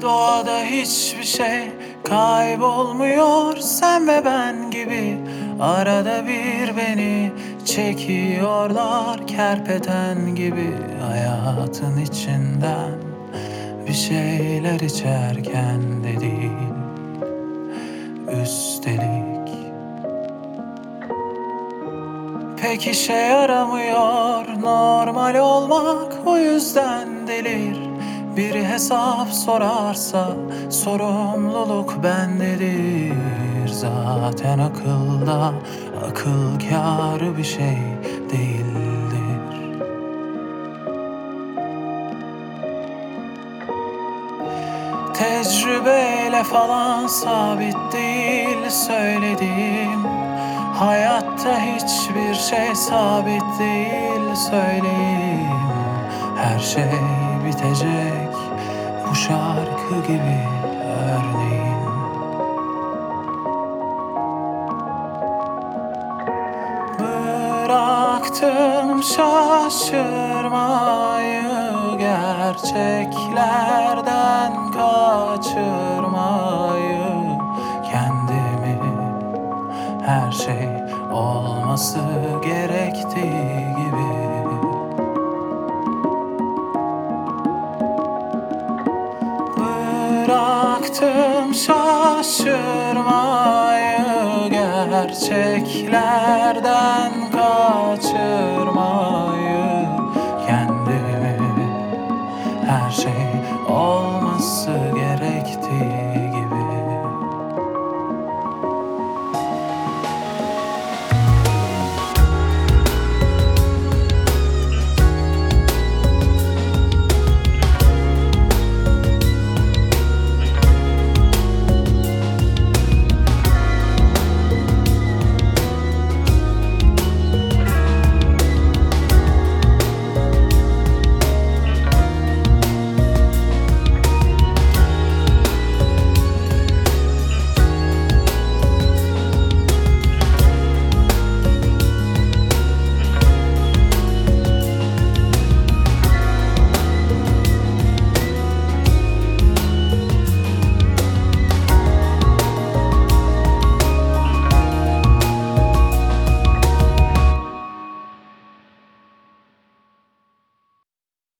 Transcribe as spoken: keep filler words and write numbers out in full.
Doğada hiçbir şey kaybolmuyor, sen ve ben gibi. Arada bir beni çekiyorlar, kerpeten gibi. Hayatın içinden bir şeyler içerken de değil. Üstelik pek işe yaramıyor normal olmak, o yüzden delir. Biri hesap sorarsa sorumluluk bendedir. Zaten akılda akıl kârı bir şey değildir. Tecrübeyle falan sabit değil söylediğim. Hayatta hiçbir şey sabit değil söyleyeyim. Her şey bitecek bu şarkı gibi örneğin. Bıraktım şaşırmayı, gerçeklerden kaçırmayı, kendimi her şey olması gerektiği gibi. Bıraktım şaşırmayı, gerçeklerden kaçırmayı,